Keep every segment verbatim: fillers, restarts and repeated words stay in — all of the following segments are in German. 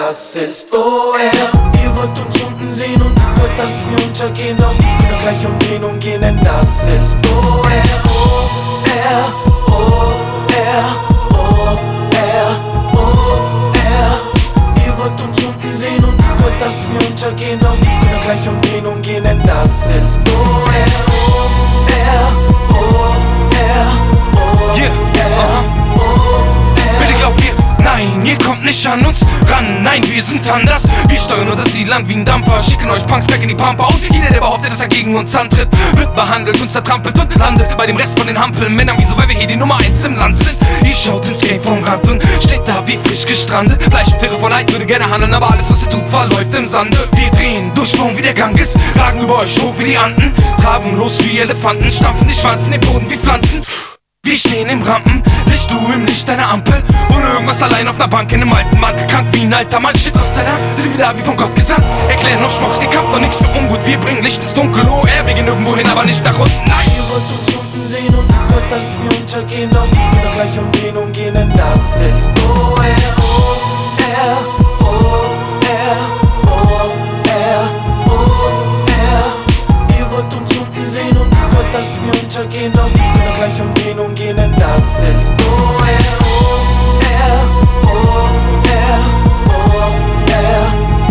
das ist O R. Ihr wollt uns unten sehen und wollt, dass wir untergehen, doch können gleich Umdrehung gehen, denn das ist O R. O R, O R, O R, O R. Ihr wollt uns unten sehen und wollt, dass wir untergehen, doch können gleich Umdrehung gehen, denn das ist O R. O R, O R, O R, O R. Bitte glaubt mir, nein, ihr kommt nicht an uns ran. Nein, wir sind anders. Wir steuern unser Zielland wie ein Dampfer. Schicken euch Punks back in die Pampa. Und jeder, der behauptet, dass er gegen uns antritt, wird behandelt und zertrampelt und landet bei dem Rest von den Hampelmännern. Wieso? Weil wir hier die Nummer eins im Land sind. Ihr schaut ins Game vom Rand und steht da wie frisch gestrandet. Fleischtiere vor Leid, würde gerne handeln, aber alles, was ihr tut, verläuft im Sande. Wir drehen durch Schwung wie der Ganges, ragen über euch hoch wie die Anden, traben los wie Elefanten, stampfen die Schwanzen den Boden wie Pflanzen. Wir stehen im Rampenlicht, du im Licht deiner Ampel. Ohne irgendwas allein auf ner Bank in nem alten Mantel. Krank wie ein alter Mann, shit, Gott sei Dank sind wir da wie von Gott gesandt. Erklären noch Schmucks, die Kampf doch nix für ungut. Wir bringen Licht ins Dunkel, oh er, wir gehen irgendwo hin, aber nicht nach unten, nein. Ihr wollt uns unten sehen und wollt, dass wir untergehen, doch können gleich Umdrehung gehen, denn das ist O R. O R, O R, O R, O R. Ihr wollt uns unten sehen und wollt, dass wir untergehen, doch können gleich Umdrehung gehen, denn das ist O R. O R, O R, O R,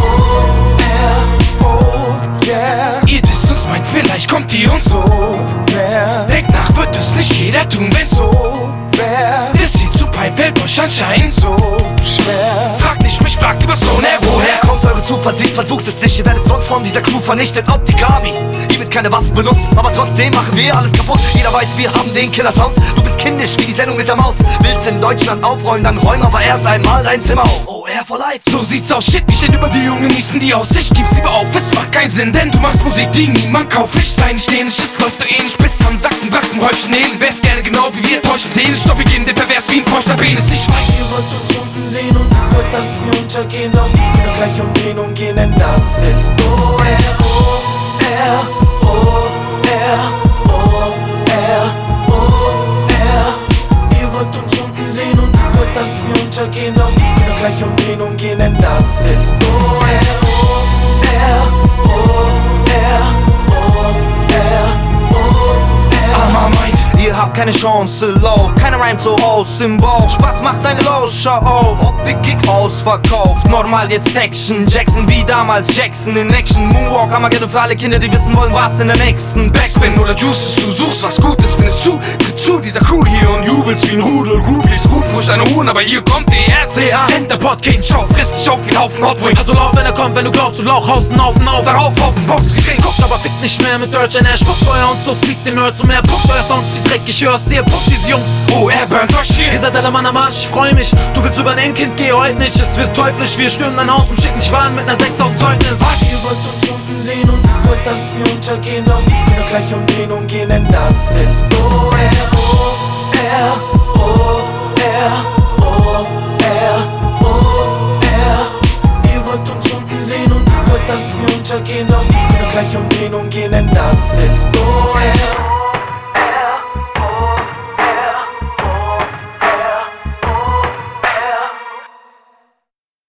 O R. Oh yeah. Ihr disst uns, meint vielleicht kommt ihr uns So wär, denkt nach, wird es nicht jeder tun, wenn's so wär, ist hier zu pein, fällt euch anscheinend so schwer. Fragt nicht mich, fragt über so, ne, woher? Kommt eure Zuversicht, versucht es nicht. Ihr werdet sonst von dieser Crew vernichtet. Optikami, ihr wird keine Waffen benutzen, aber trotzdem machen wir alles kaputt. Jeder weiß, wir haben den Killer-Sound. Du bist kindisch wie die Sendung mit der Maus. Willst in Deutschland aufräumen, dann räum aber erst einmal dein Zimmer auf. O R for life. So sieht's aus, shit, wir stehen über die Jungen, genießen die Aussicht. Gib's lieber auf, es macht keinen Sinn, denn du machst Musik, die niemand kauft. Ich sei nicht dänisch, es läuft doch eh nicht bis am Sacken, Wacken, Häufchen Elend. Wär's gerne genau wie wir, täuschen den Stopp, wir gehen den pervers wie ein feuchter Penis, nicht weiß. Ihr wollt uns unten sehen und wollt, dass wir untergehen, doch können gleich Umdrehung gehen, denn das ist O R. O R, O R, O R, O R. Ihr wollt uns unten sehen und wollt, dass wir untergehen, doch können gleich Umdrehung gehen, denn das ist O R. O R, O R, O R, O R. Mama meint, Ihr habt keine Chance, lauf, keine Rhyme so aus dem Bauch. Spaß macht deine Laus, schau auf. Optik Kicks ausverkauft, normal jetzt Section. Jackson wie damals, Jackson in Action. Moonwalk, Armageddon für alle Kinder, die wissen wollen, was in der nächsten Backspin oder Juices, du suchst was Gutes, findest zu, tritt zu dieser Crew hier und jubelst wie ein Rudel. Groupies, ruf ruhig deine Ruhen, aber hier kommt die R C A. Enterport, King, Show, frisst dich auf wie ein Haufen Hot Wings. Also lauf, wenn er kommt, wenn du glaubst, du Lauch, haust einen Haufen auf. Darauf, auf den Bock, sie drehen. Guckt, aber fickt nicht mehr mit Dirge and Ash. Spuckt Feuer und so fliegt den Nerds und mehr. Puckt euer Sounds wie Dreck, ich hör's dir, puckt diese Jungs. Oh, er burnt euch hier. Ihr seid alle Mann am Arsch, ich freu mich. Du willst übernehmen, Kind, geh heute nicht. Es wird teuflisch, wir stürmen dein Haus und schicken dich Waren mit ner sechs auf Zeugnis. Was? Ihr wollt uns unten sehen und wollt, dass wir untergehen, doch können gleich Umdrehung gehen, denn das ist O R. O R, O R, O R, O R. Ihr wollt uns unten sehen und wollt, dass wir untergehen, doch können gleich Umdrehung gehen, denn das ist O R.